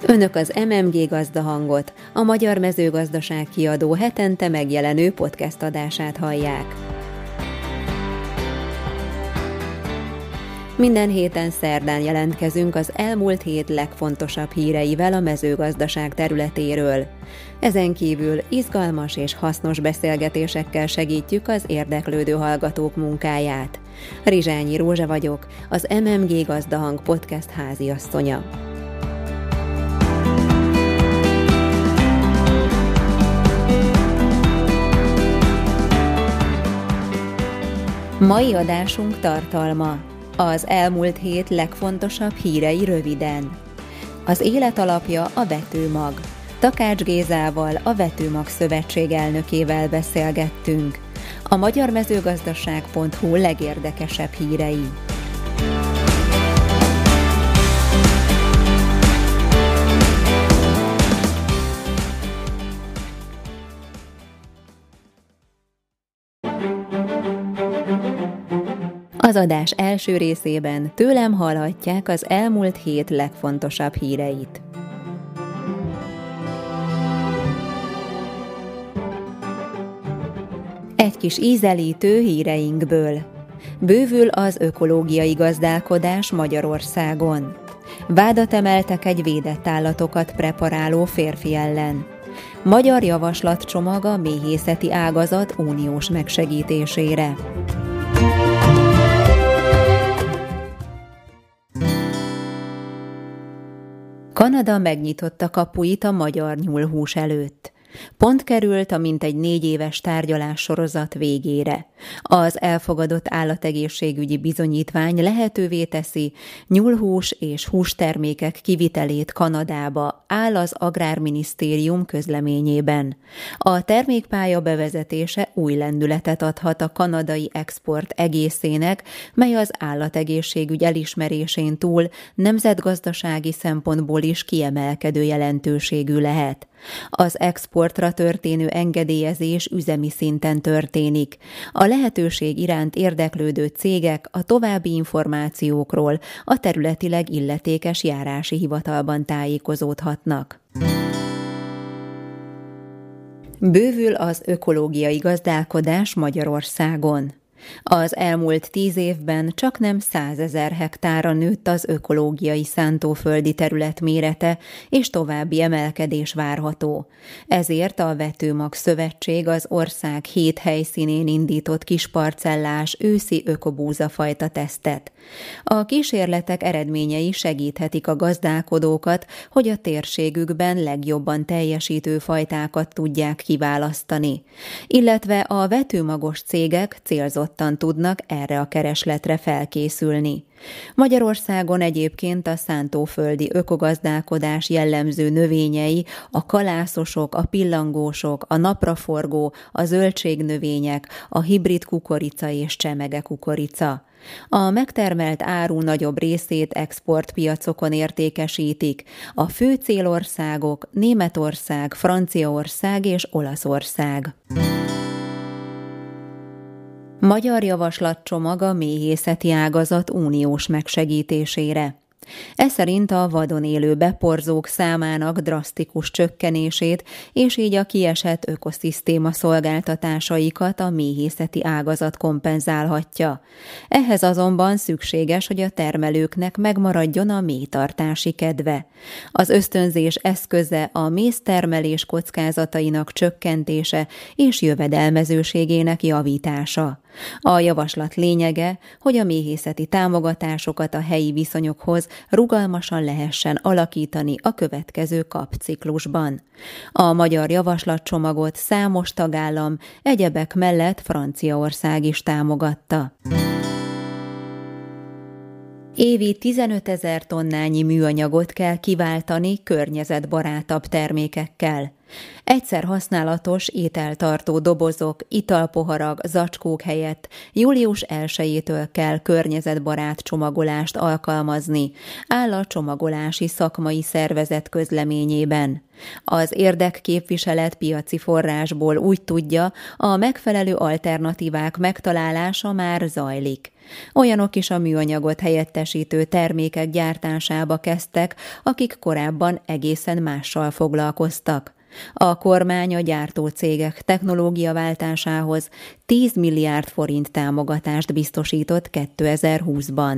Önök az MMG Gazdahangot, a Magyar Mezőgazdaság Kiadó hetente megjelenő podcast adását hallják. Minden héten szerdán jelentkezünk az elmúlt hét legfontosabb híreivel a mezőgazdaság területéről. Ezen kívül izgalmas és hasznos beszélgetésekkel segítjük az érdeklődő hallgatók munkáját. Rizsányi Rózsa vagyok, az MMG Gazdahang podcast háziasszonya. Mai adásunk tartalma: az elmúlt hét legfontosabb hírei röviden. Az élet alapja a vetőmag. Takács Gézával, a Vetőmag Szövetség elnökével beszélgettünk. A magyarmezőgazdaság.hu legérdekesebb hírei. Az adás első részében tőlem hallhatják az elmúlt hét legfontosabb híreit. Egy kis ízelítő híreinkből. Bővül az ökológiai gazdálkodás Magyarországon. Vádat emeltek egy védett állatokat preparáló férfi ellen. Magyar javaslatcsomag a méhészeti ágazat uniós megsegítésére. Kanada megnyitotta kapuit a magyar nyúlhús előtt. Pont került a mintegy 4 éves tárgyalássorozat végére. Az elfogadott állategészségügyi bizonyítvány lehetővé teszi nyúlhús és hústermékek kivitelét Kanadába, áll az Agrárminisztérium közleményében. A termékpálya bevezetése új lendületet adhat a kanadai export egészének, mely az állategészségügy elismerésén túl nemzetgazdasági szempontból is kiemelkedő jelentőségű lehet. Az exportra történő engedélyezés üzemi szinten történik. A lehetőség iránt érdeklődő cégek a további információkról a területileg illetékes járási hivatalban tájékozódhatnak. Bővül az ökológiai gazdálkodás Magyarországon. Az elmúlt 10 évben csaknem 100 000 hektárra nőtt az ökológiai szántóföldi terület mérete, és további emelkedés várható. Ezért a Vetőmag Szövetség az ország 7 helyszínén indított kisparcellás őszi ökobúzafajta tesztet. A kísérletek eredményei segíthetik a gazdálkodókat, hogy a térségükben legjobban teljesítő fajtákat tudják kiválasztani, illetve a vetőmagos cégek célzottan tudnak erre a keresletre felkészülni. Magyarországon egyébként a szántóföldi ökogazdálkodás jellemző növényei a kalászosok, a pillangósok, a napraforgó, a zöldségnövények, a hibrid kukorica és csemege kukorica. A megtermelt áru nagyobb részét exportpiacokon értékesítik. A fő célországok Németország, Franciaország és Olaszország. Magyar javaslatcsomag a méhészeti ágazat uniós megsegítésére. Ez szerint a vadon élő beporzók számának drasztikus csökkenését, és így a kiesett ökoszisztéma szolgáltatásaikat a méhészeti ágazat kompenzálhatja. Ehhez azonban szükséges, hogy a termelőknek megmaradjon a méhtartási kedve. Az ösztönzés eszköze a méztermelés kockázatainak csökkentése és jövedelmezőségének javítása. A javaslat lényege, hogy a méhészeti támogatásokat a helyi viszonyokhoz rugalmasan lehessen alakítani a következő kapciklusban. A magyar javaslatcsomagot számos tagállam, egyebek mellett Franciaország is támogatta. Évi 15 000 tonnányi műanyagot kell kiváltani környezetbarátabb termékekkel. Egyszer használatos ételtartó dobozok, italpoharak, zacskók helyett július 1-től kell környezetbarát csomagolást alkalmazni, áll a csomagolási szakmai szervezet közleményében. Az érdekképviselet piaci forrásból úgy tudja, a megfelelő alternatívák megtalálása már zajlik. Olyanok is a műanyagot helyettesítő termékek gyártásába kezdtek, akik korábban egészen mással foglalkoztak. A kormány a gyártócégek technológiaváltásához 10 milliárd forint támogatást biztosított 2020-ban.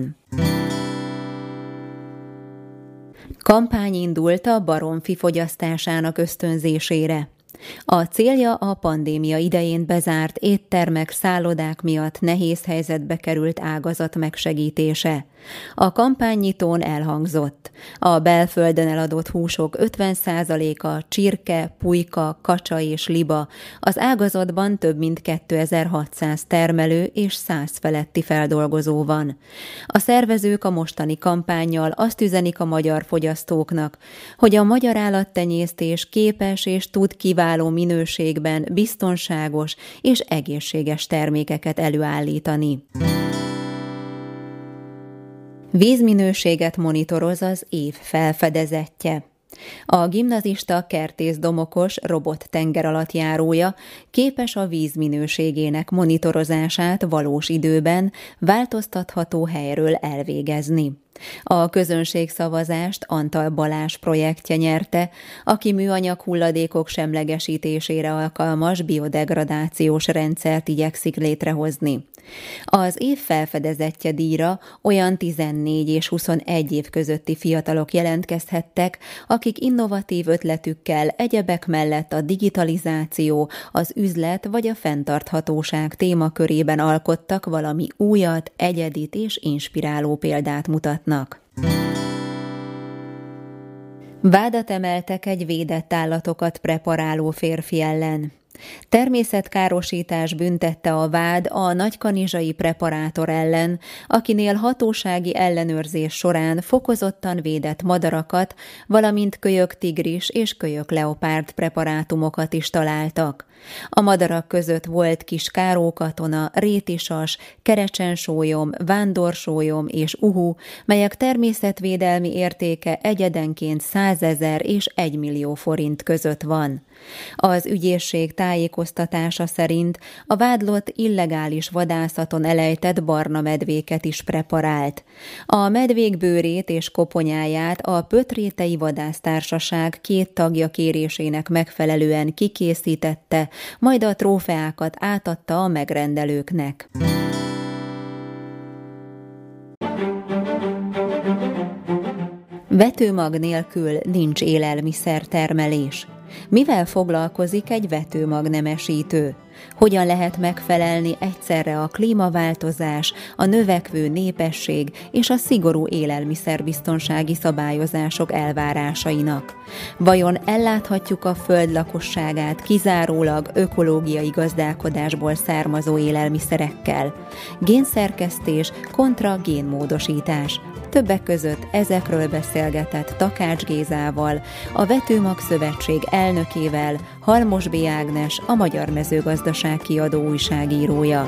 Kampány indult a baromfi fogyasztásának ösztönzésére. A célja a pandémia idején bezárt éttermek, szállodák miatt nehéz helyzetbe került ágazat megsegítése. A kampánynyitón elhangzott: a belföldön eladott húsok 50%-a csirke, pulyka, kacsa és liba, az ágazatban több mint 2600 termelő és 100 feletti feldolgozó van. A szervezők a mostani kampánnyal azt üzenik a magyar fogyasztóknak, hogy a magyar állattenyésztés képes és tud kiváló minőségben biztonságos és egészséges termékeket előállítani. Vízminőséget monitoroz az év felfedezetje. A gimnazista Kertész Domokos robot tengeralattjárója képes a víz minőségének monitorozását valós időben változtatható helyről elvégezni. A közönségszavazást Antal Balázs projektje nyerte, aki műanyag hulladékok semlegesítésére alkalmas biodegradációs rendszert igyekszik létrehozni. Az év felfedezettje díjra olyan 14 és 21 év közötti fiatalok jelentkezhettek, akik innovatív ötletükkel egyebek mellett a digitalizáció, az üzlet vagy a fenntarthatóság témakörében alkottak valami újat, egyedit és inspiráló példát mutatnak. Vádat emeltek egy védett állatokat preparáló férfi ellen. Természetkárosítás büntette a vád a nagykanizsai preparátor ellen, akinél hatósági ellenőrzés során fokozottan védett madarakat, valamint kölyöktigris és kölyökleopárd preparátumokat is találtak. A madarak között volt kis kárókatona, rétisas, kerecsensólyom, vándorsólyom és uhu, melyek természetvédelmi értéke egyedenként 100 000 és 1 millió forint között van. Az ügyészség tájékoztatása szerint a vádlott illegális vadászaton elejtett barna medvéket is preparált. A medvék bőrét és koponyáját a Pötrétei Vadásztársaság 2 tagja kérésének megfelelően kikészítette, majd a trófeákat átadta a megrendelőknek. Vetőmag nélkül nincs élelmiszertermelés. Mivel foglalkozik egy vetőmagnemesítő? Hogyan lehet megfelelni egyszerre a klímaváltozás, a növekvő népesség és a szigorú élelmiszerbiztonsági szabályozások elvárásainak? Vajon elláthatjuk a föld lakosságát kizárólag ökológiai gazdálkodásból származó élelmiszerekkel? Génszerkesztés kontra génmódosítás. Többek között ezekről beszélgetett Takács Gézával, a Vetőmag Szövetség elnökével, Halmos B. Ágnes, a Magyar Mezőgazdaság Kiadó újságírója.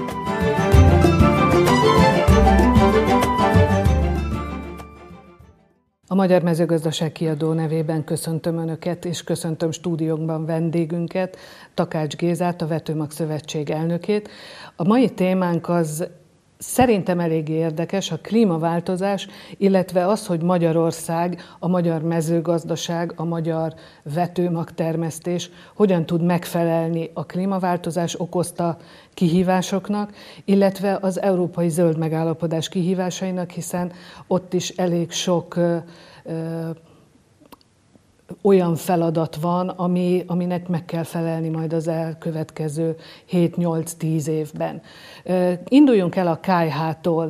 A Magyar Mezőgazdaság Kiadó nevében köszöntöm Önöket, és köszöntöm stúdiónkban vendégünket, Takács Gézát, a Vetőmag Szövetség elnökét. A mai témánk az szerintem eléggé érdekes, a klímaváltozás, illetve az, hogy Magyarország, a magyar mezőgazdaság, a magyar vetőmagtermesztés hogyan tud megfelelni a klímaváltozás okozta kihívásoknak, illetve az európai zöld megállapodás kihívásainak, hiszen ott is elég sok olyan feladat van, aminek meg kell felelni majd az elkövetkező 7-8-10 évben. Induljunk el a KH-tól.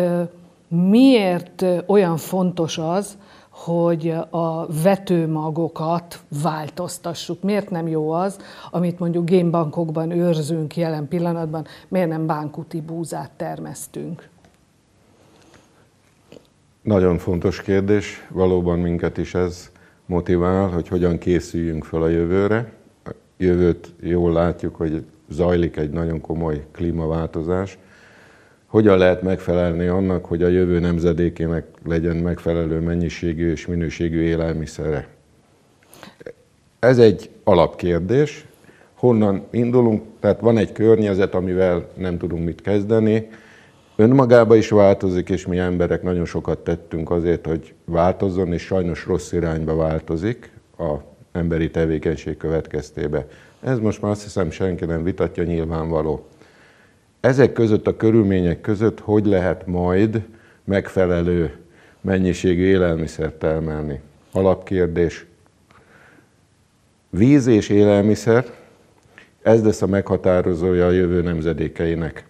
Miért olyan fontos az, hogy a vetőmagokat változtassuk? Miért nem jó az, amit mondjuk génbankokban őrzünk jelen pillanatban, miért nem bánkuti búzát termesztünk? Nagyon fontos kérdés, valóban minket is ez motivál, hogy hogyan készüljünk fel a jövőre. A jövőt jól látjuk, hogy zajlik egy nagyon komoly klímaváltozás. Hogyan lehet megfelelni annak, hogy a jövő nemzedékének legyen megfelelő mennyiségű és minőségű élelmiszere? Ez egy alapkérdés. Honnan indulunk? Tehát van egy környezet, amivel nem tudunk mit kezdeni, önmagában is változik, és mi emberek nagyon sokat tettünk azért, hogy változzon, és sajnos rossz irányba változik az emberi tevékenység következtében. Ez most már azt hiszem senki nem vitatja, nyilvánvaló. Ezek között a körülmények között hogy lehet majd megfelelő mennyiségű élelmiszert termelni? Alapkérdés. Víz és élelmiszer, ez lesz a meghatározója a jövő nemzedékeinek.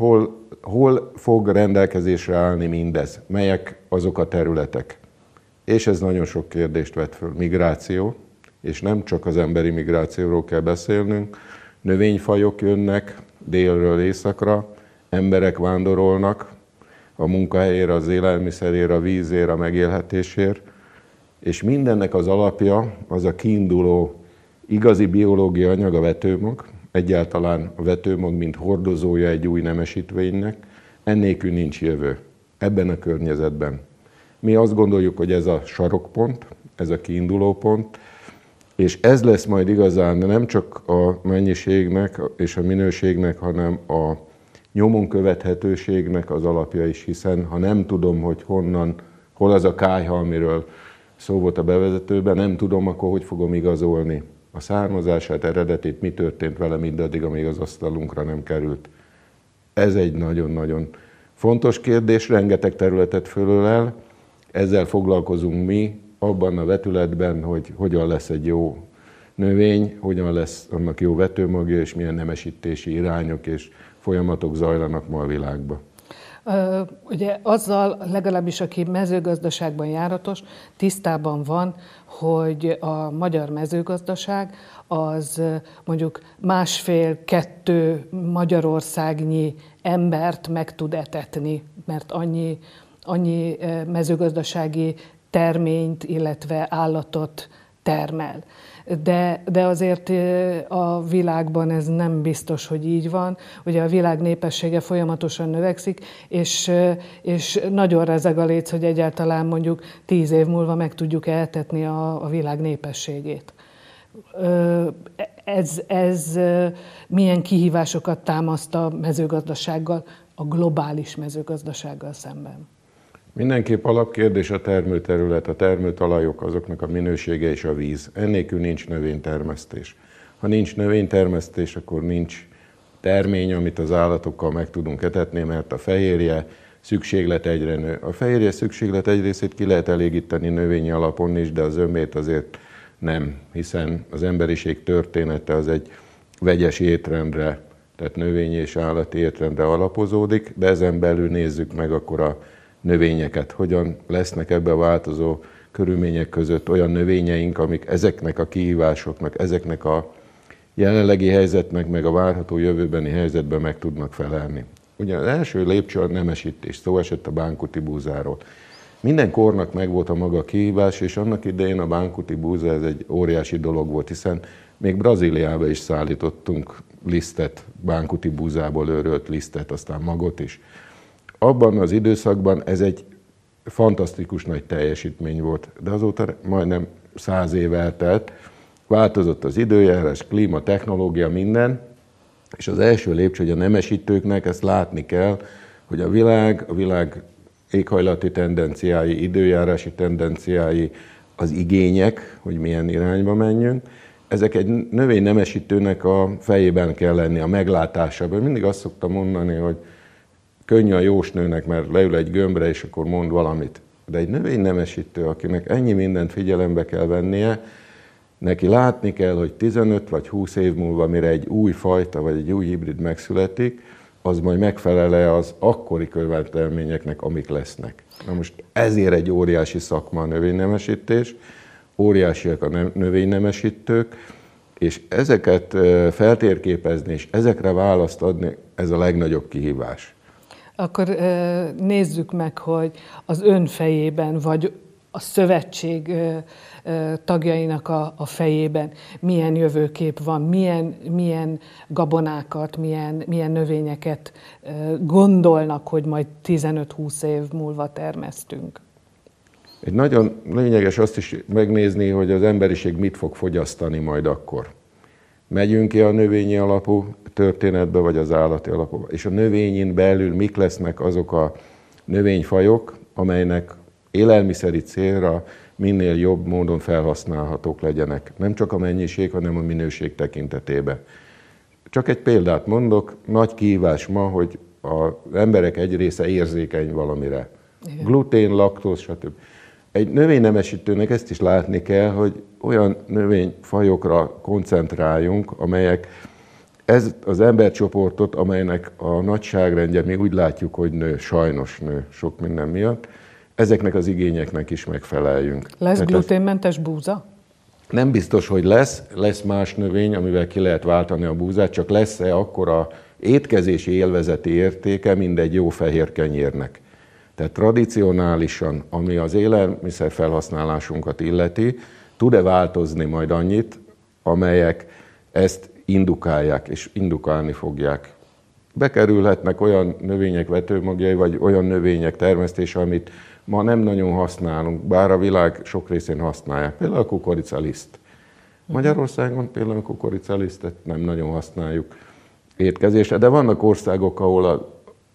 Hol fog rendelkezésre állni mindez? Melyek azok a területek? És ez nagyon sok kérdést vet föl. Migráció, és nem csak az emberi migrációról kell beszélnünk, növényfajok jönnek délről északra, emberek vándorolnak a munkahelyére, az élelmiszerére, a vízére, a megélhetésért, és mindennek az alapja az a kiinduló igazi biológiai anyag, a vetőmag, egyáltalán a vetőmag, mint hordozója egy új nemesítvénynek, ennélkül nincs jövő ebben a környezetben. Mi azt gondoljuk, hogy ez a sarokpont, ez a kiinduló pont, és ez lesz majd igazán nem csak a mennyiségnek és a minőségnek, hanem a nyomon követhetőségnek az alapja is, hiszen ha nem tudom, hogy hol az a kályha, amiről szó volt a bevezetőben, nem tudom, akkor hogy fogom igazolni a származását, eredetét, mi történt vele mindaddig, amíg az asztalunkra nem került. Ez egy nagyon-nagyon fontos kérdés, rengeteg területet fölölel, ezzel foglalkozunk mi abban a vetületben, hogy hogyan lesz egy jó növény, hogyan lesz annak jó vetőmagja, és milyen nemesítési irányok és folyamatok zajlanak ma a világban. Ugye azzal legalábbis, aki mezőgazdaságban járatos, tisztában van, hogy a magyar mezőgazdaság az mondjuk 1,5-2 magyarországnyi embert meg tud etetni, mert annyi mezőgazdasági terményt, illetve állatot termel. De azért a világban ez nem biztos, hogy így van. Ugye a világ népessége folyamatosan növekszik, és nagyon rezeg a léc, hogy egyáltalán mondjuk 10 év múlva meg tudjuk eltetni a világ népességét. Ez milyen kihívásokat támaszt a mezőgazdasággal, a globális mezőgazdasággal szemben? Mindenképp alapkérdés a termőterület, a termőtalajok, azoknak a minősége és a víz. Ennélkül nincs növénytermesztés. Ha nincs növénytermesztés, akkor nincs termény, amit az állatokkal meg tudunk etetni, mert a fehérje szükséglet egyre nő. A fehérje szükséglet egy részét ki lehet elégíteni növényi alapon is, de az zömét azért nem, hiszen az emberiség története az egy vegyes étrendre, tehát növényi és állati étrendre alapozódik, de ezen belül nézzük meg akkor a növényeket, hogyan lesznek ebbe a változó körülmények között olyan növényeink, amik ezeknek a kihívásoknak, ezeknek a jelenlegi helyzetnek, meg a várható jövőbeni helyzetben meg tudnak felelni. Ugye az első lépcső a nemesítés, szó esett a bánkuti búzáról. Minden kornak megvolt a maga kihívás, és annak idején a bánkuti búza ez egy óriási dolog volt, hiszen még Brazíliába is szállítottunk lisztet, bánkuti búzából őrölt lisztet, aztán magot is. Abban az időszakban ez egy fantasztikus nagy teljesítmény volt, de azóta majdnem 100 év eltelt, változott az időjárás, klíma, technológia, minden, és az első lépcső, hogy a nemesítőknek ezt látni kell, hogy a világ éghajlati tendenciái, időjárási tendenciái, az igények, hogy milyen irányba menjünk, ezek egy növénynemesítőnek a fejében kell lenni, a meglátásában. Mindig azt szoktam mondani, hogy könnyű a jósnőnek, mert leül egy gömbre, és akkor mond valamit. De egy növénynemesítő, akinek ennyi mindent figyelembe kell vennie, neki látni kell, hogy 15 vagy 20 év múlva, mire egy új fajta, vagy egy új hibrid megszületik, az majd megfelel-e az akkori követelményeknek, amik lesznek. Na most ezért egy óriási szakma a növénynemesítés, óriásiak a növénynemesítők, és ezeket feltérképezni, és ezekre választ adni, ez a legnagyobb kihívás. Akkor nézzük meg, hogy az ön fejében, vagy a szövetség tagjainak a fejében milyen jövőkép van, milyen gabonákat, milyen növényeket gondolnak, hogy majd 15-20 év múlva termesztünk. Egy nagyon lényeges azt is megnézni, hogy az emberiség mit fog fogyasztani majd akkor. Megyünk ki a növényi alapú történetbe, vagy az állati alapúba. És a növényin belül mik lesznek azok a növényfajok, amelynek élelmiszeri célra minél jobb módon felhasználhatók legyenek. Nem csak a mennyiség, hanem a minőség tekintetében. Csak egy példát mondok, nagy kihívás ma, hogy az emberek egy része érzékeny valamire. Igen. Glutén, laktóz, stb. Egy növénynemesítőnek ezt is látni kell, hogy olyan növényfajokra koncentráljunk, amelyek ez az embercsoportot, amelynek a nagyságrendje, mi úgy látjuk, hogy nő, sajnos nő sok minden miatt, ezeknek az igényeknek is megfeleljünk. Lesz gluténmentes búza? Nem biztos, hogy lesz más növény, amivel ki lehet váltani a búzát, csak lesz-e akkora étkezési élvezeti értéke, mint egy jó fehér kenyérnek. Tehát tradicionálisan, ami az élelmiszer felhasználásunkat illeti, tud-e változni majd annyit, amelyek ezt indukálják és indukálni fogják. Bekerülhetnek olyan növények vetőmagjai, vagy olyan növények termesztése, amit ma nem nagyon használunk, bár a világ sok részén használják. Például a kukoricaliszt. Magyarországon például a kukoricalisztet nem nagyon használjuk étkezésre, de vannak országok, ahol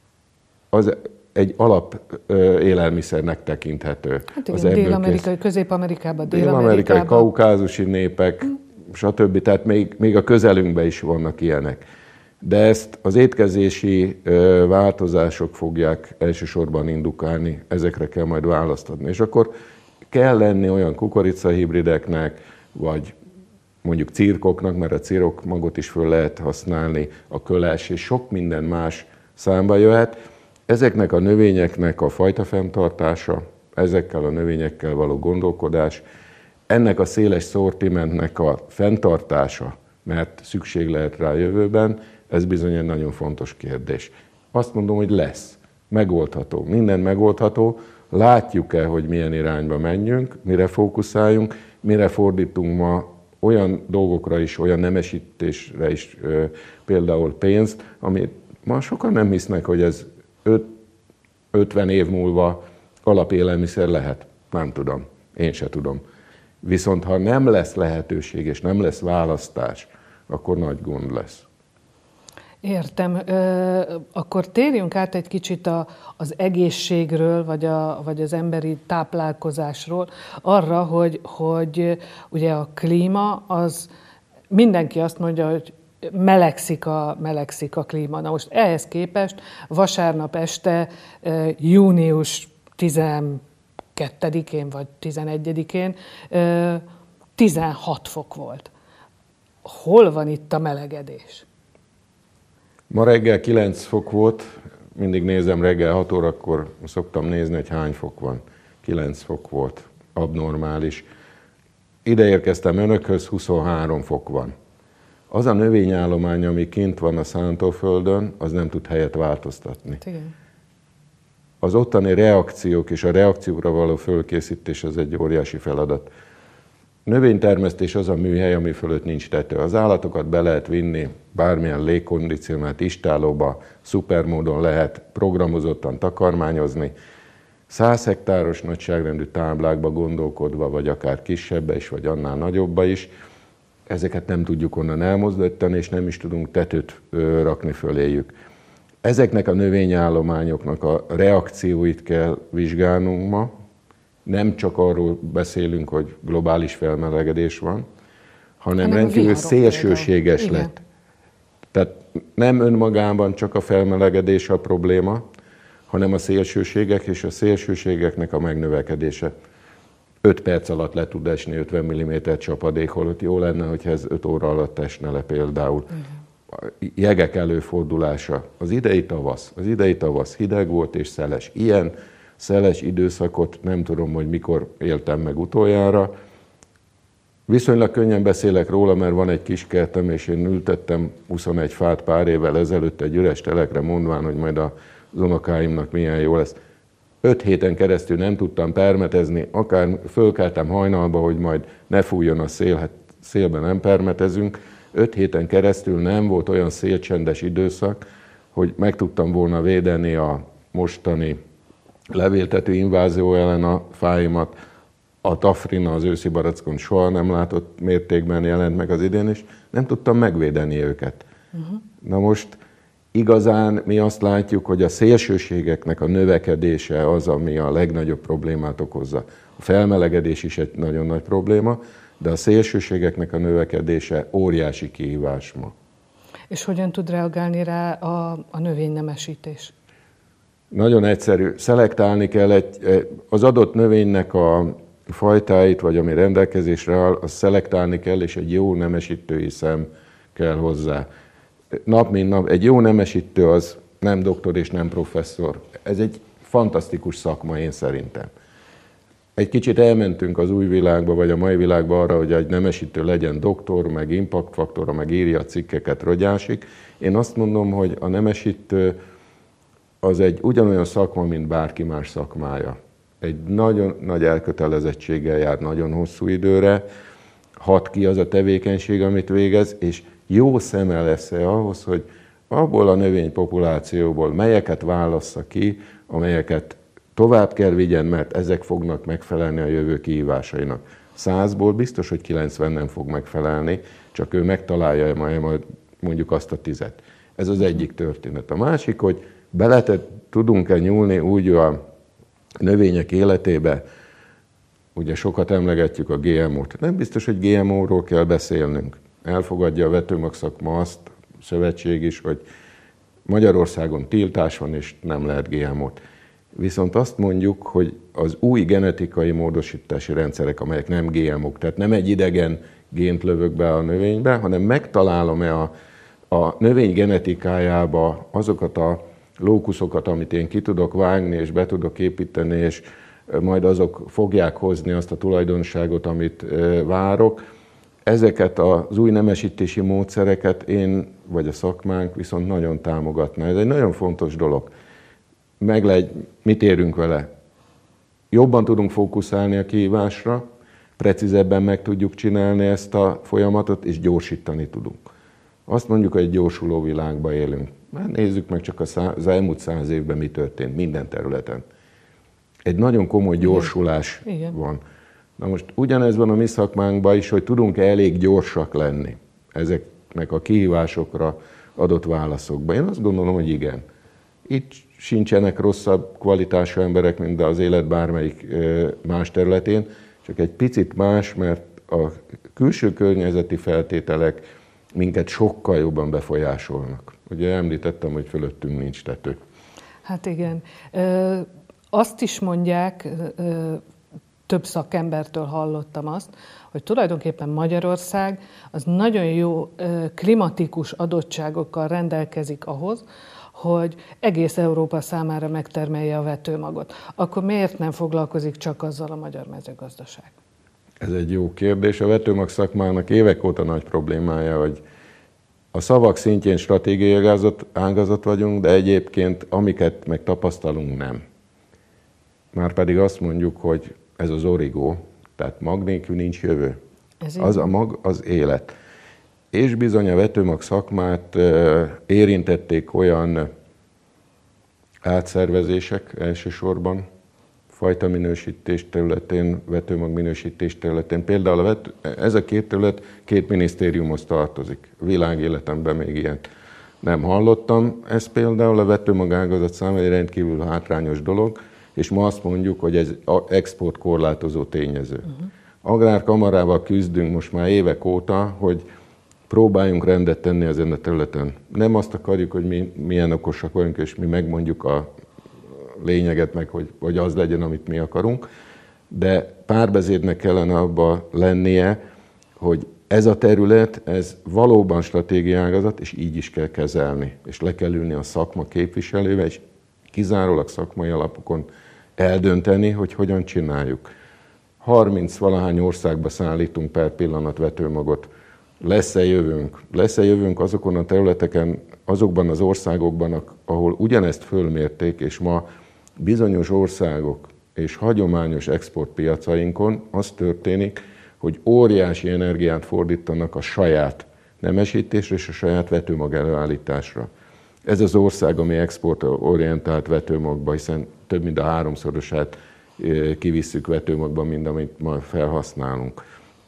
az egy alap élelmiszernek tekinthető. Hát igen, Dél-Amerikai, Közép-Amerikában, Dél-Amerikai, kaukázusi népek, stb. Tehát még a közelünkben is vannak ilyenek. De ezt az étkezési változások fogják elsősorban indukálni, ezekre kell majd választ adni. És akkor kell lenni olyan kukoricahibrideknek, vagy mondjuk cirkoknak, mert a cirok magot is föl lehet használni, a köles és sok minden más számba jöhet. Ezeknek a növényeknek a fajta fenntartása, ezekkel a növényekkel való gondolkodás, ennek a széles szortimentnek a fenntartása, mert szükség lehet rá a jövőben, ez bizony egy nagyon fontos kérdés. Azt mondom, hogy lesz. Megoldható. Minden megoldható. Látjuk-e, hogy milyen irányba menjünk, mire fókuszáljunk, mire fordítunk ma olyan dolgokra is, olyan nemesítésre is például pénzt, amit ma sokan nem hisznek, hogy ez 50 év múlva alapélelmiszer lehet. Nem tudom. Én se tudom. Viszont ha nem lesz lehetőség és nem lesz választás, akkor nagy gond lesz. Értem. Akkor térjünk át egy kicsit az egészségről, vagy az emberi táplálkozásról, arra, hogy ugye a klíma, az mindenki azt mondja, hogy melegszik a klíma. Na most ehhez képest vasárnap este, június 12-én vagy 11-én 16 fok volt. Hol van itt a melegedés? Ma reggel 9 fok volt, mindig nézem reggel 6 órakor, szoktam nézni, hogy hány fok van. 9 fok volt, abnormális. Ide érkeztem önökhöz, 23 fok van. Az a növényállomány, ami kint van a szántóföldön, az nem tud helyet változtatni. Igen. Az ottani reakciók és a reakciókra való fölkészítés az egy óriási feladat. Növénytermesztés az a műhely, ami fölött nincs tető. Az állatokat be lehet vinni bármilyen légkondicionált istállóba, szupermódon lehet programozottan takarmányozni. 100 hektáros nagyságrendű táblákba gondolkodva, vagy akár kisebbbe is, vagy annál nagyobbba is, ezeket nem tudjuk onnan elmozdítani, és nem is tudunk tetőt rakni föléjük. Ezeknek a növényállományoknak a reakcióit kell vizsgálnunk ma. Nem csak arról beszélünk, hogy globális felmelegedés van, hanem rendkívül szélsőséges lett. Tehát nem önmagában csak a felmelegedés a probléma, hanem a szélsőségek és a szélsőségeknek a megnövekedése. 5 perc alatt le tud esni 50 mm csapadék, holott jó lenne, hogyha ez 5 óra alatt esne le például. Jegek előfordulása. Az idei tavasz hideg volt és szeles. Ilyen szeles időszakot nem tudom, hogy mikor éltem meg utoljára. Viszonylag könnyen beszélek róla, mert van egy kis kertem, és én ültettem 21 fát pár évvel ezelőtt egy üres telekre, mondván, hogy majd az unokáimnak milyen jó lesz. 5 héten keresztül nem tudtam permetezni, akár fölkeltem hajnalba, hogy majd ne fújjon a szél, hát szélben nem permetezünk. 5 héten keresztül nem volt olyan szélcsendes időszak, hogy meg tudtam volna védeni a mostani levéltető invázió ellen a fáimat, a tafrina az őszi barackon soha nem látott mértékben jelent meg az idén, és nem tudtam megvédeni őket. Na most igazán mi azt látjuk, hogy a szélsőségeknek a növekedése az, ami a legnagyobb problémát okozza. A felmelegedés is egy nagyon nagy probléma, de a szélsőségeknek a növekedése óriási kihívás ma. És hogyan tud reagálni rá a növénynemesítés? Nagyon egyszerű. Szelektálni kell az adott növénynek a fajtáit, vagy ami rendelkezésre áll, azt szelektálni kell, és egy jó nemesítői szem kell hozzá. Nap mint nap. Egy jó nemesítő az nem doktor és nem professzor. Ez egy fantasztikus szakma, én szerintem. Egy kicsit elmentünk az új világba, vagy a mai világba arra, hogy egy nemesítő legyen doktor, meg impactfaktora, meg írja a cikkeket, rogyásik. Én azt mondom, hogy a nemesítő az egy ugyanolyan szakma, mint bárki más szakmája. Egy nagyon nagy elkötelezettséggel jár nagyon hosszú időre, hat ki az a tevékenység, amit végez, és jó szeme lesz-e ahhoz, hogy abból a növénypopulációból melyeket válassza ki, amelyeket tovább kell vigyen, mert ezek fognak megfelelni a jövő kihívásainak. 100-ból biztos, hogy 90 nem fog megfelelni, csak ő megtalálja majd mondjuk azt a 10-et. Ez az egyik történet. A másik, hogy tudunk-e nyúlni úgy a növények életébe, ugye sokat emlegetjük a GMO-t. Nem biztos, hogy GMO-ról kell beszélnünk. Elfogadja a vetőmag szakma azt, szövetség is, hogy Magyarországon tiltás van, és nem lehet GMO-t. Viszont azt mondjuk, hogy az új genetikai módosítási rendszerek, amelyek nem GMO-k, tehát nem egy idegen gént lövök be a növénybe, hanem megtalálom-e a növény genetikájába azokat a lókuszokat, amit én ki tudok vágni, és be tudok építeni, és majd azok fogják hozni azt a tulajdonságot, amit várok. Ezeket az új nemesítési módszereket én, vagy a szakmánk viszont nagyon támogatná. Ez egy nagyon fontos dolog. Mit érünk vele? Jobban tudunk fókuszálni a kihívásra, precízebben meg tudjuk csinálni ezt a folyamatot, és gyorsítani tudunk. Azt mondjuk, hogy egy gyorsuló világban élünk. Nézzük meg csak az elmúlt 100 évben mi történt minden területen. Egy nagyon komoly gyorsulás van. Na most ugyanez van a mi szakmánkban is, hogy tudunk-e elég gyorsak lenni ezeknek a kihívásokra adott válaszokban. Én azt gondolom, hogy igen. Itt sincsenek rosszabb kvalitású emberek, mint az élet bármelyik más területén, csak egy picit más, mert a külső környezeti feltételek minket sokkal jobban befolyásolnak. Ugye említettem, hogy fölöttünk nincs tető. Hát igen. Azt is mondják, több szakembertől hallottam azt, hogy tulajdonképpen Magyarország az nagyon jó klimatikus adottságokkal rendelkezik ahhoz, hogy egész Európa számára megtermelje a vetőmagot. Akkor miért nem foglalkozik csak azzal a magyar mezőgazdaság? Ez egy jó kérdés. A vetőmag szakmának évek óta nagy problémája, hogy a szavak szintjén stratégiai ágazat vagyunk, de egyébként amiket meg tapasztalunk, nem. Márpedig azt mondjuk, hogy ez az origó, tehát mag nélkül nincs jövő. Az a mag, az élet. És bizony a vetőmag szakmát érintették olyan átszervezések elsősorban, fajta minősítés területén, vetőmag minősítés területén. Például ez a két terület két minisztériumhoz tartozik. Világéletemben még ilyet nem hallottam. Ez például a vetőmag ágazat számára egy rendkívül hátrányos dolog, és ma azt mondjuk, hogy ez exportkorlátozó tényező. Agrárkamarával küzdünk most már évek óta, hogy próbáljunk rendet tenni ezen a területen. Nem azt akarjuk, hogy mi milyen okosak vagyunk, és mi megmondjuk a lényeget meg, hogy az legyen, amit mi akarunk, de párbeszédnek kellene abban lennie, hogy ez a terület, ez valóban stratégiai ágazat, és így is kell kezelni. És le kell ülni a szakma képviselővel, és kizárólag szakmai alapokon eldönteni, hogy hogyan csináljuk. 30-valahány országba szállítunk per pillanat vetőmagot. Lesz-e jövőnk? Lesz-e jövőnk azokon a területeken, azokban az országokban, ahol ugyanezt fölmérték, és ma bizonyos országok és hagyományos exportpiacainkon az történik, hogy óriási energiát fordítanak a saját nemesítésre és a saját vetőmag előállításra. Ez az ország, ami exportorientált vetőmagba, hiszen több mint a 3-szorosát kivisszük vetőmagba, mint amit ma felhasználunk.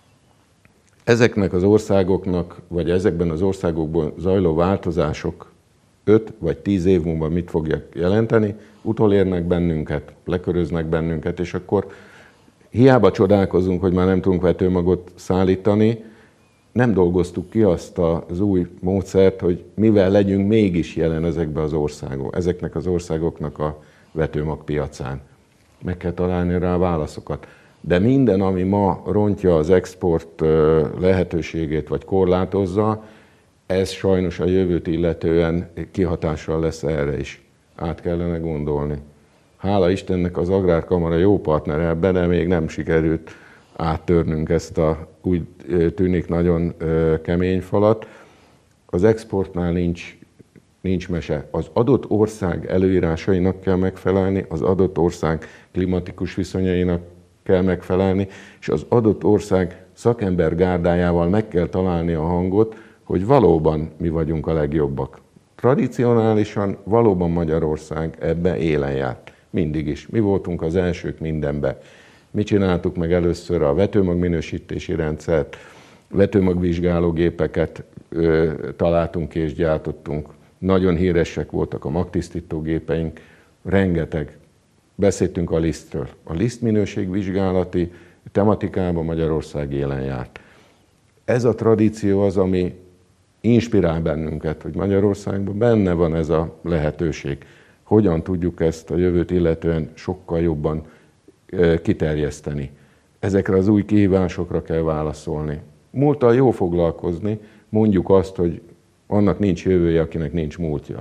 Ezeknek az országoknak, vagy ezekben az országokban zajló változások 5 vagy 10 év múlva mit fogják jelenteni, utolérnek bennünket, leköröznek bennünket, és akkor hiába csodálkozunk, hogy már nem tudunk vetőmagot szállítani, nem dolgoztuk ki azt az új módszert, hogy mivel legyünk mégis jelen ezeknek az országoknak a vetőmagpiacán. Meg kell találni rá a válaszokat. De minden, ami ma rontja az export lehetőségét, vagy korlátozza, ez sajnos a jövőt illetően kihatással lesz erre is. Át kellene gondolni. Hála Istennek az Agrárkamara jó partner ebben, de még nem sikerült áttörnünk ezt a úgy tűnik nagyon kemény falat. Az exportnál nincs mese. Az adott ország előírásainak kell megfelelni, az adott ország klimatikus viszonyainak kell megfelelni, és az adott ország szakember gárdájával meg kell találni a hangot, hogy valóban mi vagyunk a legjobbak. Tradicionálisan valóban Magyarország ebbe élen járt. Mindig is. Mi voltunk az elsők mindenbe. Mi csináltuk meg először a vetőmagminősítési rendszert, vetőmagvizsgálógépeket találtunk és gyártottunk. Nagyon híresek voltak a magtisztítógépeink, rengeteg. Beszéltünk a lisztről. A lisztminőségvizsgálati tematikában Magyarország élen járt. Ez a tradíció az, ami inspirál bennünket, hogy Magyarországban benne van ez a lehetőség. Hogyan tudjuk ezt a jövőt illetően sokkal jobban kiterjeszteni. Ezekre az új kihívásokra kell válaszolni. Múlttal jó foglalkozni, mondjuk azt, hogy annak nincs jövője, akinek nincs múltja.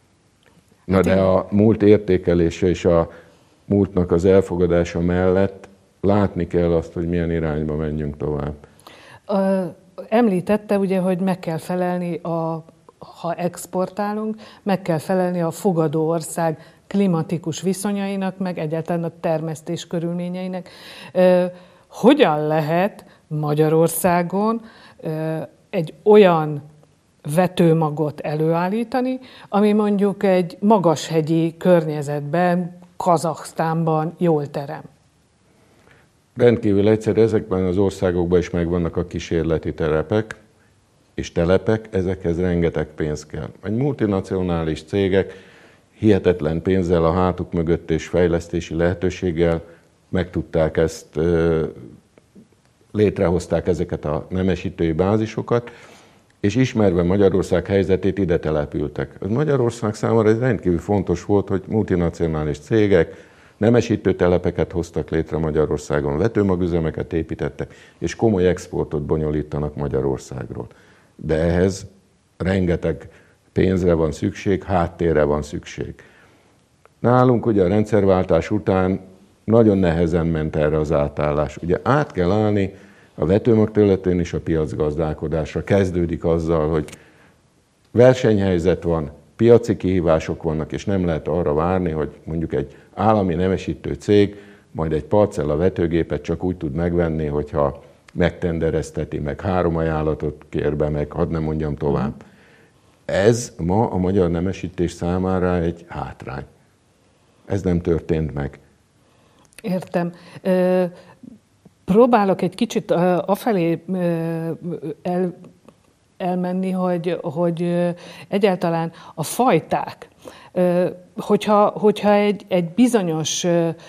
Na de a múlt értékelése és a múltnak az elfogadása mellett látni kell azt, hogy milyen irányba menjünk tovább. Említette ugye, hogy meg kell felelni, ha exportálunk, meg kell felelni a fogadó ország klimatikus viszonyainak, meg egyáltalán a termesztés körülményeinek. Hogyan lehet Magyarországon egy olyan vetőmagot előállítani, ami mondjuk egy magashegyi környezetben, Kazahsztánban jól terem? Rendkívül egyszerű, ezekben az országokban is megvannak a kísérleti terepek és telepek, ezekhez rengeteg pénz kell. Egy multinacionális cégek hihetetlen pénzzel a hátuk mögött és fejlesztési lehetőséggel meg tudták ezt, létrehozták ezeket a nemesítői bázisokat, és ismerve Magyarország helyzetét ide települtek. Magyarország számára ez rendkívül fontos volt, hogy multinacionális cégek nemesítő telepeket hoztak létre Magyarországon, vetőmagüzemeket építettek, és komoly exportot bonyolítanak Magyarországról. De ehhez rengeteg pénzre van szükség, háttérre van szükség. Nálunk ugye a rendszerváltás után nagyon nehezen ment erre az átállás. Ugye át kell állni a vetőmag területén is a piacgazdálkodásra. Kezdődik azzal, hogy versenyhelyzet van, piaci kihívások vannak, és nem lehet arra várni, hogy mondjuk egy állami nemesítő cég majd egy parcella vetőgépet csak úgy tud megvenni, hogyha megtenderezteti, meg 3 ajánlatot kér be, meg hadd nem mondjam tovább. Ez ma a magyar nemesítés számára egy hátrány. Ez nem történt meg. Értem. Próbálok egy kicsit afelé elmenni, hogy egyáltalán a fajták, hogyha egy bizonyos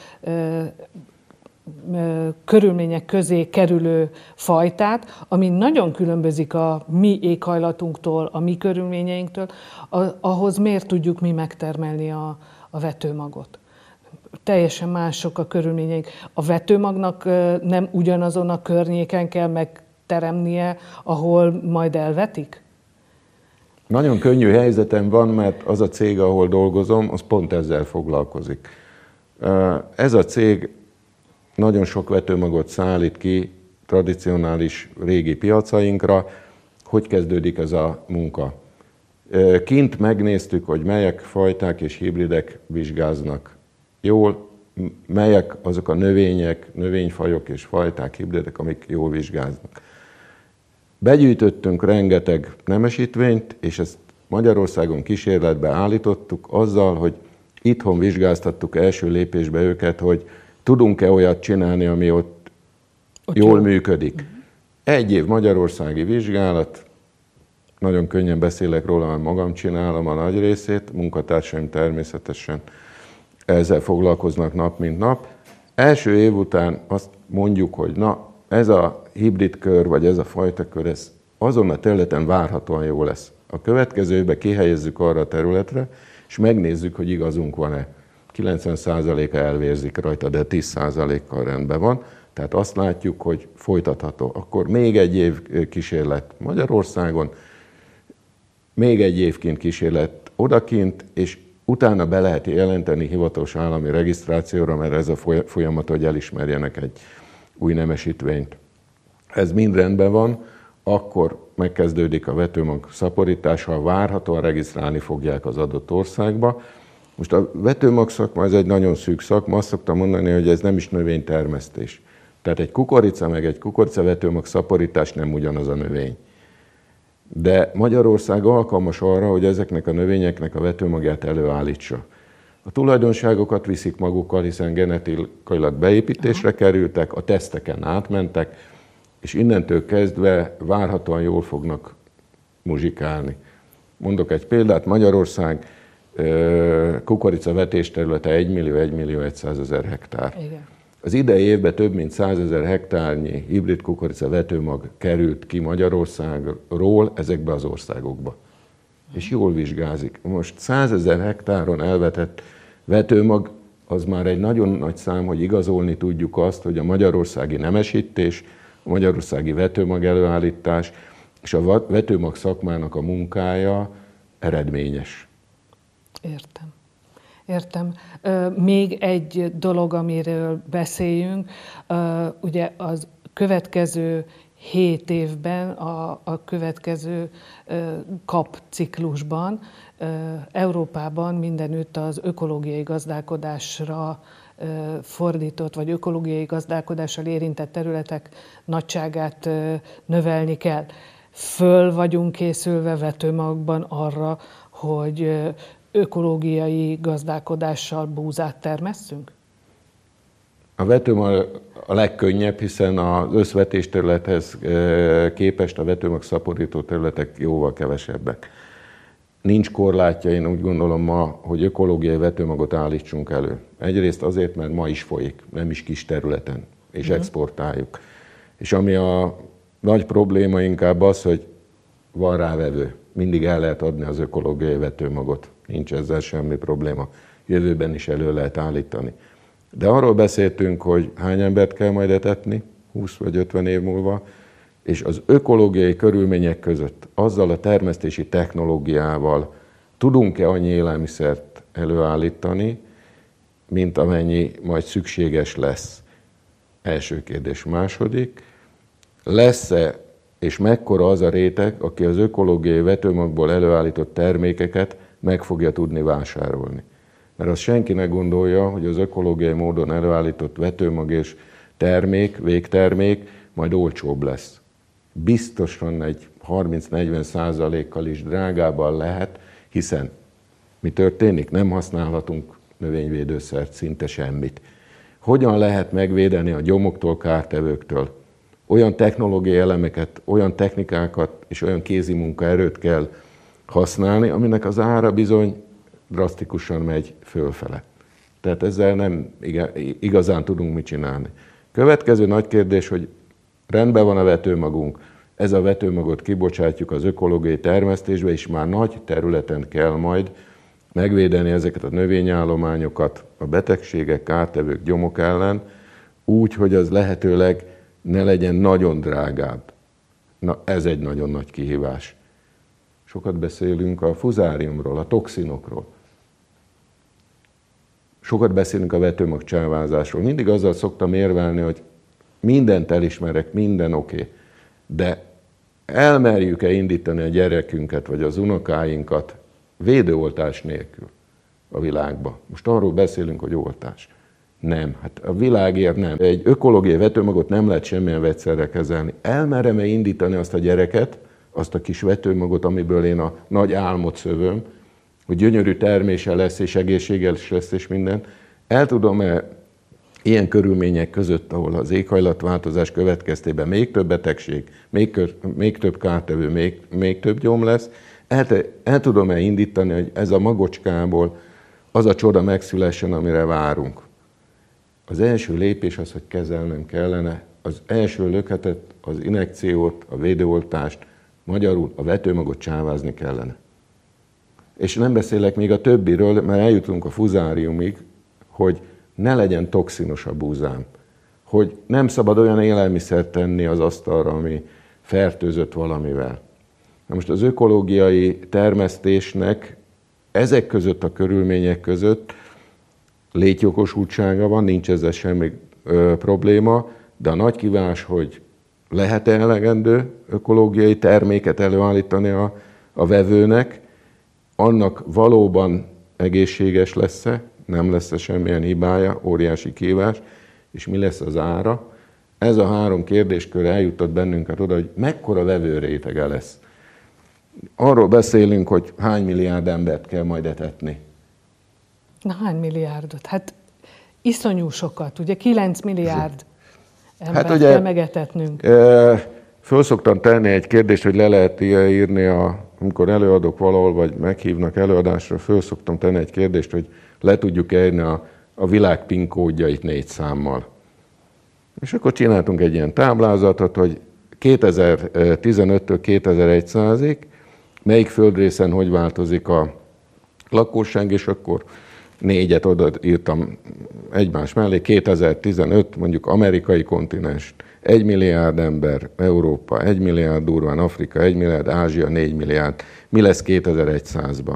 körülmények közé kerülő fajtát, ami nagyon különbözik a mi éghajlatunktól, a mi körülményeinktől, ahhoz miért tudjuk mi megtermelni a vetőmagot? Teljesen mások a körülményeink. A vetőmagnak nem ugyanazon a környéken kell megteremnie, ahol majd elvetik? Nagyon könnyű helyzetem van, mert az a cég, ahol dolgozom, az pont ezzel foglalkozik. Ez a cég nagyon sok vetőmagot szállít ki tradicionális régi piacainkra. Hogy kezdődik ez a munka? Kint megnéztük, hogy melyek fajták és hibridek vizsgáznak jól, melyek azok a növények, növényfajok és fajták, hibridek, amik jól vizsgáznak. Begyűjtöttünk rengeteg nemesítvényt, és ezt Magyarországon kísérletbe állítottuk azzal, hogy itthon vizsgáztattuk első lépésbe őket, hogy tudunk-e olyat csinálni, ami ott jól működik. Egy év magyarországi vizsgálat, nagyon könnyen beszélek róla, mert magam csinálom a nagy részét, munkatársaim természetesen ezzel foglalkoznak nap mint nap. Első év után azt mondjuk, hogy na, ez a hibrid kör, vagy ez a fajta kör, ez azon a területen várhatóan jó lesz. A következő évben kihelyezzük arra a területre, és megnézzük, hogy igazunk van-e. 90%-a elvérzik rajta, de 10%-kal rendben van. Tehát azt látjuk, hogy folytatható. Akkor még egy év kísérlet Magyarországon, még egy évként kísérlet odakint, és utána be lehet jelenteni hivatalos állami regisztrációra, mert ez a folyamat, hogy elismerjenek egy új nemesítvényt. Ez mind rendben van, akkor megkezdődik a vetőmag szaporítása, várhatóan regisztrálni fogják az adott országba. Most a vetőmag szakma, ez egy nagyon szűk szakma, azt szoktam mondani, hogy ez nem is növénytermesztés. Tehát egy kukorica meg egy kukoricavetőmag szaporítás nem ugyanaz a növény. De Magyarország alkalmas arra, hogy ezeknek a növényeknek a vetőmagját előállítsa. A tulajdonságokat viszik magukkal, hiszen genetikailag beépítésre kerültek, a teszteken átmentek, és innentől kezdve várhatóan jól fognak muzsikálni. Mondok egy példát, Magyarország kukorica vetésterülete 1 millió 100 000 hektár. Igen. Az idei évben több mint 100 000 hektárnyi hibrid kukorica vetőmag került ki Magyarországról ezekbe az országokba. És jól vizsgázik. Most 100 000 hektáron elvetett vetőmag, az már egy nagyon nagy szám, hogy igazolni tudjuk azt, hogy a magyarországi nemesítés, a magyarországi vetőmag előállítás és a vetőmag szakmának a munkája eredményes. Értem. Még egy dolog, amiről beszéljünk, ugye az következő 7 évben, a következő KAP ciklusban Európában mindenütt az ökológiai gazdálkodásra fordított, vagy ökológiai gazdálkodással érintett területek nagyságát növelni kell. Föl vagyunk készülve vetőmagban arra, hogy ökológiai gazdálkodással búzát termesszünk? A vetőmag a legkönnyebb, hiszen az összvetés területhez képest a vetőmag szaporító területek jóval kevesebbek. Nincs korlátja, én úgy gondolom ma, hogy ökológiai vetőmagot állítsunk elő. Egyrészt azért, mert ma is folyik, nem is kis területen, és exportáljuk. És ami a nagy probléma inkább az, hogy van rávevő. Mindig el lehet adni az ökológiai vetőmagot. Nincs ezzel semmi probléma. Jövőben is elő lehet állítani. De arról beszéltünk, hogy hány embert kell majd etetni 20 vagy 50 év múlva, és az ökológiai körülmények között azzal a termesztési technológiával tudunk-e annyi élelmiszert előállítani, mint amennyi majd szükséges lesz? Első kérdés. Második, lesz-e és mekkora az a réteg, aki az ökológiai vetőmagból előállított termékeket meg fogja tudni vásárolni? Mert azt senki ne gondolja, hogy az ökológiai módon előállított vetőmag és végtermék majd olcsóbb lesz. Biztosan egy 30-40%-kal is drágában lehet, hiszen mi történik? Nem használhatunk növényvédőszert, szinte semmit. Hogyan lehet megvédeni a gyomoktól, kártevőktől? Olyan technológiai elemeket, olyan technikákat és olyan kézi munkaerőt kell használni, aminek az ára bizony drasztikusan megy fölfele. Tehát ezzel nem igazán tudunk mit csinálni. Következő nagy kérdés, hogy rendben van a vetőmagunk, ez a vetőmagot kibocsátjuk az ökológiai termesztésbe, és már nagy területen kell majd megvédeni ezeket a növényállományokat a betegségek, kártevők, gyomok ellen, úgy, hogy az lehetőleg ne legyen nagyon drágább. Na, ez egy nagyon nagy kihívás. Sokat beszélünk a fuzáriumról, a toxinokról. Sokat beszélünk a vetőmag csávázásról. Mindig azzal szoktam érvelni, hogy mindent elismerek, minden oké. De elmerjük-e indítani a gyerekünket, vagy az unokáinkat védőoltás nélkül a világba? Most arról beszélünk, hogy oltás. Nem, hát a világért nem. Egy ökológiai vetőmagot nem lehet semmilyen vegyszerrel kezelni. Elmerem-e indítani azt a gyereket, azt a kis vetőmagot, amiből én a nagy álmot szövöm, hogy gyönyörű termése lesz, és egészséges lesz, és minden. El tudom-e ilyen körülmények között, ahol az éghajlatváltozás következtében még több betegség, még több kártevő, még több gyom lesz, el tudom-e indítani, hogy ez a magocskából az a csoda megszülessen, amire várunk. Az első lépés az, hogy kezelnem kellene az első löketet, az injekciót, a védőoltást, magyarul a vetőmagot csávázni kellene. És nem beszélek még a többiről, mert eljutunk a fuzáriumig, hogy ne legyen toxinos a búzám, hogy nem szabad olyan élelmiszert tenni az asztalra, ami fertőzött valamivel. Na most az ökológiai termesztésnek ezek között a körülmények között létjogosultsága van, nincs ezzel semmi probléma, de a nagy kívás, hogy lehet-e elegendő ökológiai terméket előállítani a vevőnek, annak valóban egészséges lesz-e, nem lesz-e semmilyen hibája, óriási kívás, és mi lesz az ára. Ez a 3 kérdéskör eljutott bennünket oda, hogy mekkora vevőrétege lesz. Arról beszélünk, hogy hány milliárd embert kell majd etetni. Na, hány milliárdot? Hát iszonyú sokat, ugye 9 milliárd embert ugye, kell megetetnünk. Föl szoktam tenni egy kérdést, hogy le lehet írni, amikor előadok valahol, vagy meghívnak előadásra, föl szoktam tenni egy kérdést, hogy le tudjuk írni a világ PIN kódjait 4 számmal. És akkor csináltunk egy ilyen táblázatot, hogy 2015-től 2100-ig melyik földrészen hogy változik a lakosság, és akkor 4-et odaírtam egymás mellé. 2015, mondjuk amerikai kontinens, 1 milliárd ember, Európa, 1 milliárd durván, Afrika, 1 milliárd, Ázsia, 4 milliárd. Mi lesz 2100-ban?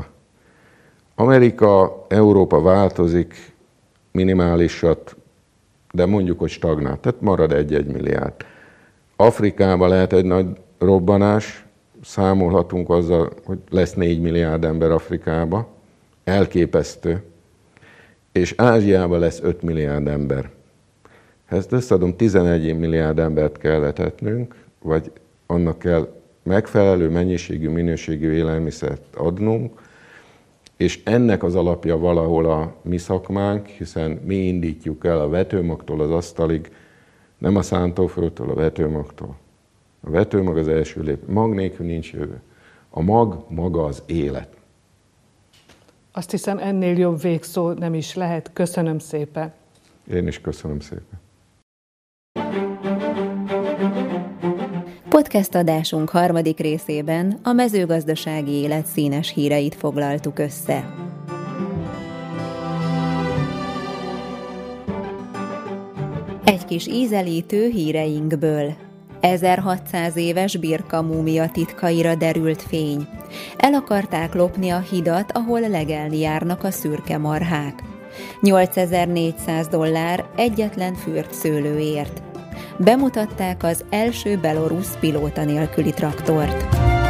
Amerika, Európa változik minimálisat, de mondjuk, hogy stagnál, tehát marad 1-1 milliárd. Afrikában lehet egy nagy robbanás, számolhatunk azzal, hogy lesz 4 milliárd ember Afrikába, elképesztő, és Ázsiában lesz 5 milliárd ember. Ezt összeadom, 11 milliárd embert kell etetnünk, vagy annak kell megfelelő mennyiségű, minőségű élelmiszert adnunk, és ennek az alapja valahol a mi szakmánk, hiszen mi indítjuk el a vetőmagtól az asztalig, nem a szántóföldtől, a vetőmagtól. A vetőmag az első lépés. Mag nélkül nincs jövő. A mag maga az élet. Azt hiszem, ennél jobb végszó nem is lehet. Köszönöm szépen. Én is köszönöm szépen. Podcast adásunk 3. részében a mezőgazdasági élet színes híreit foglaltuk össze. Egy kis ízelítő híreinkből. 1600 éves Birka múmia titkaira derült fény. El akarták lopni a hidat, ahol legelni járnak a szürke marhák. $8400 egyetlen fürt szőlőért. Bemutatták az első belorusz pilóta nélküli traktort.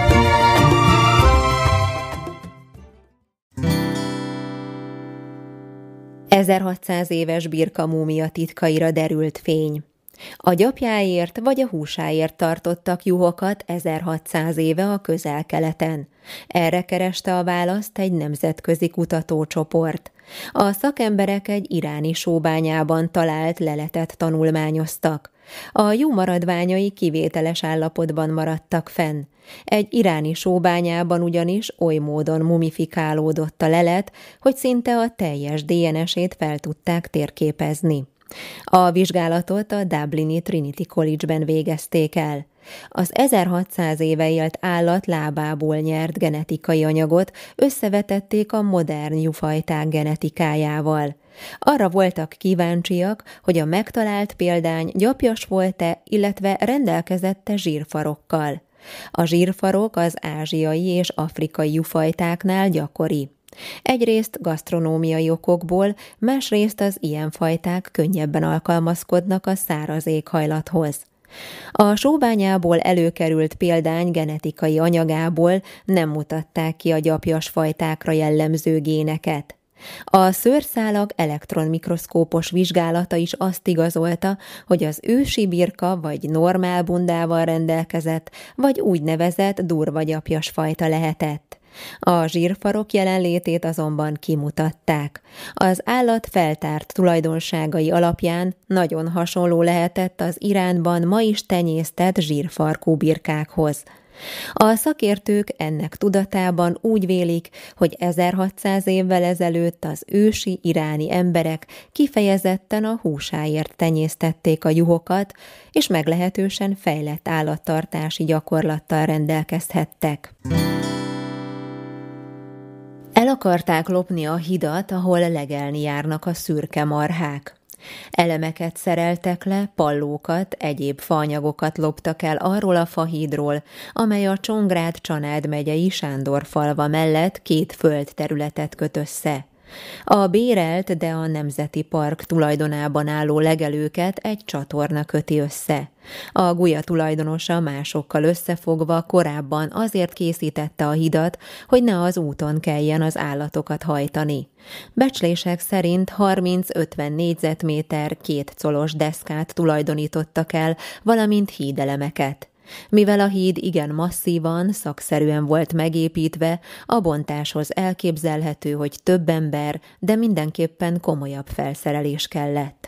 ...1600 éves Birka múmia titkaira derült fény. A gyapjáért vagy a húsáért tartottak juhokat 1600 éve a Közel-Keleten. Erre kereste a választ egy nemzetközi kutatócsoport. A szakemberek egy iráni sóbányában talált leletet tanulmányoztak. A juh maradványai kivételes állapotban maradtak fenn. Egy iráni sóbányában ugyanis oly módon mumifikálódott a lelet, hogy szinte a teljes DNS-ét fel tudták térképezni. A vizsgálatot a Dublini Trinity College-ben végezték el. Az 1600 éve élt állat lábából nyert genetikai anyagot összevetették a modern juhfajták genetikájával. Arra voltak kíváncsiak, hogy a megtalált példány gyapjas volt-e, illetve rendelkezett-e zsírfarokkal. A zsírfarok az ázsiai és afrikai juhfajtáknál gyakori. Egyrészt gasztronómiai okokból, másrészt az ilyen fajták könnyebben alkalmazkodnak a száraz éghajlathoz. A sóbányából előkerült példány genetikai anyagából nem mutatták ki a gyapjas fajtákra jellemző géneket. A szőrszálak elektronmikroszkópos vizsgálata is azt igazolta, hogy az ősi birka vagy normál bundával rendelkezett, vagy úgynevezett durva gyapjas fajta lehetett. A zsírfarok jelenlétét azonban kimutatták. Az állat feltárt tulajdonságai alapján nagyon hasonló lehetett az Iránban ma is tenyésztett zsírfarkú birkákhoz. A szakértők ennek tudatában úgy vélik, hogy 1600 évvel ezelőtt az ősi iráni emberek kifejezetten a húsáért tenyésztették a juhokat, és meglehetősen fejlett állattartási gyakorlattal rendelkezhettek. El akarták lopni a hidat, ahol legelni járnak a szürke marhák. Elemeket szereltek le, pallókat, egyéb faanyagokat loptak el arról a fahídról, amely a Csongrád-Csanád megyei Sándorfalva mellett 2 földterületet köt össze. A bérelt, de a Nemzeti Park tulajdonában álló legelőket egy csatorna köti össze. A gulya tulajdonosa másokkal összefogva korábban azért készítette a hidat, hogy ne az úton kelljen az állatokat hajtani. Becslések szerint 30-50 négyzetméter 2 colos deszkát tulajdonítottak el, valamint hídelemeket. Mivel a híd igen masszívan, szakszerűen volt megépítve, a bontáshoz elképzelhető, hogy több ember, de mindenképpen komolyabb felszerelés kellett.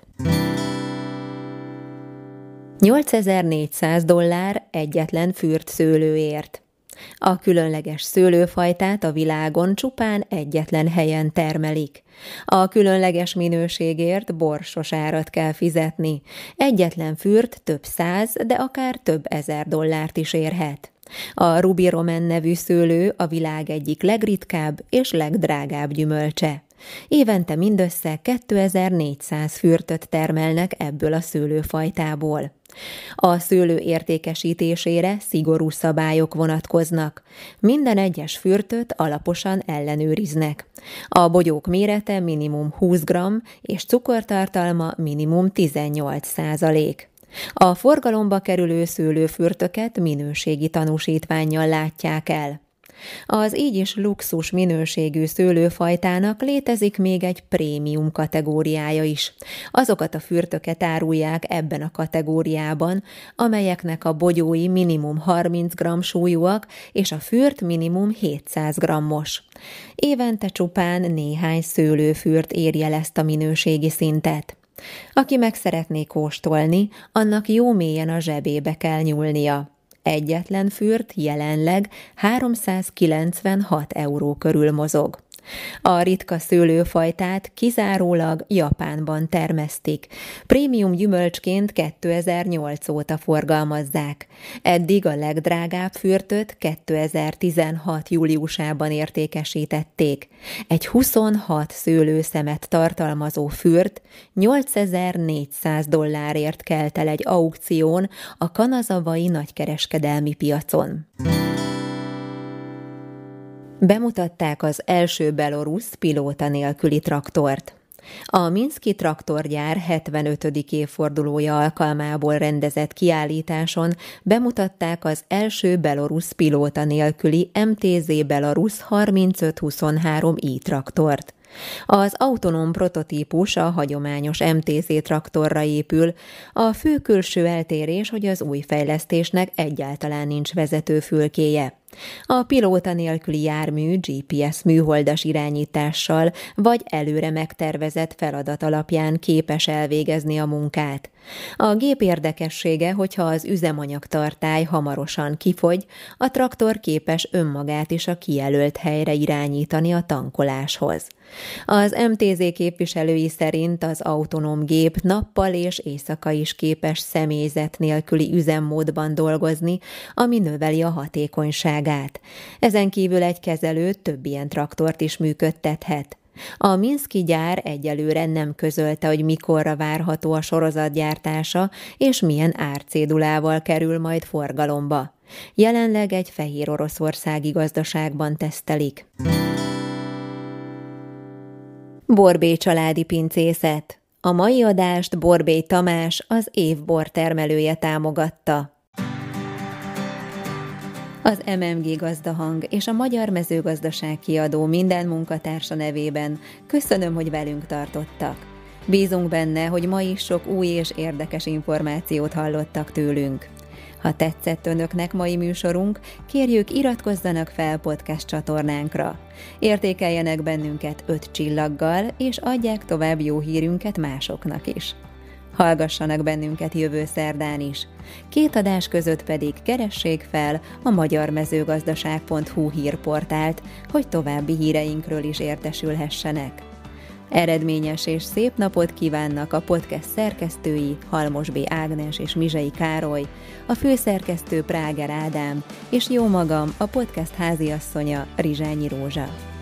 $8400 egyetlen fürt szőlőért. A különleges szőlőfajtát a világon csupán egyetlen helyen termelik. A különleges minőségért borsos árat kell fizetni. Egyetlen fürt több száz, de akár több ezer dollárt is érhet. A Ruby Roman nevű szőlő a világ egyik legritkább és legdrágább gyümölcse. Évente mindössze 2400 fürtöt termelnek ebből a szőlőfajtából. A szőlő értékesítésére szigorú szabályok vonatkoznak. Minden egyes fürtöt alaposan ellenőriznek. A bogyók mérete minimum 20 g és cukortartalma minimum 18%. A forgalomba kerülő szőlőfürtöket minőségi tanúsítvánnyal látják el. Az így is luxus minőségű szőlőfajtának létezik még egy prémium kategóriája is. Azokat a fürtöket árulják ebben a kategóriában, amelyeknek a bogyói minimum 30 g súlyúak, és a fürt minimum 700 g-os. Évente csupán néhány szőlőfürt éri el ezt a minőségi szintet. Aki meg szeretné kóstolni, annak jó mélyen a zsebébe kell nyúlnia. Egyetlen fürt jelenleg 396 € körül mozog. A ritka szőlőfajtát kizárólag Japánban termesztik. Prémium gyümölcsként 2008 óta forgalmazzák. Eddig a legdrágább fürtöt 2016 júliusában értékesítették. Egy 26 szőlőszemet tartalmazó fürt $8400 kelt el egy aukción a kanazavai nagykereskedelmi piacon. Bemutatták az első belorusz pilóta nélküli traktort. A Minszki traktorgyár 75. évfordulója alkalmából rendezett kiállításon bemutatták az első belorusz pilóta nélküli MTZ Belarus 3523i traktort. Az autonóm prototípus a hagyományos MTZ traktorra épül. A fő külső eltérés, hogy az új fejlesztésnek egyáltalán nincs vezetőfülkéje. A pilóta nélküli jármű GPS műholdas irányítással vagy előre megtervezett feladat alapján képes elvégezni a munkát. A gép érdekessége, hogyha az üzemanyagtartály hamarosan kifogy, a traktor képes önmagát is a kijelölt helyre irányítani a tankoláshoz. Az MTZ képviselői szerint az autonóm gép nappal és éjszaka is képes személyzet nélküli üzemmódban dolgozni, ami növeli a hatékonyságát. Ezen kívül egy kezelő több ilyen traktort is működtethet. A minszki gyár egyelőre nem közölte, hogy mikorra várható a sorozatgyártása, és milyen árcédulával kerül majd forgalomba. Jelenleg egy fehér oroszországi gazdaságban tesztelik. Borbély családi pincészet. A mai adást Borbély Tamás, az év bortermelője támogatta. Az MMG Gazdahang és a Magyar Mezőgazdaság Kiadó minden munkatársa nevében köszönöm, hogy velünk tartottak. Bízunk benne, hogy ma is sok új és érdekes információt hallottak tőlünk. Ha tetszett önöknek mai műsorunk, kérjük iratkozzanak fel podcast csatornánkra. Értékeljenek bennünket 5 csillaggal, és adják tovább jó hírünket másoknak is. Hallgassanak bennünket jövő szerdán is. 2 adás között pedig keressék fel a magyarmezőgazdaság.hu hírportált, hogy további híreinkről is értesülhessenek. Eredményes és szép napot kívánnak a podcast szerkesztői Halmos B. Ágnes és Mizsei Károly, a főszerkesztő Práger Ádám, és jó magam, a podcast háziasszonya Rizsányi Rózsa.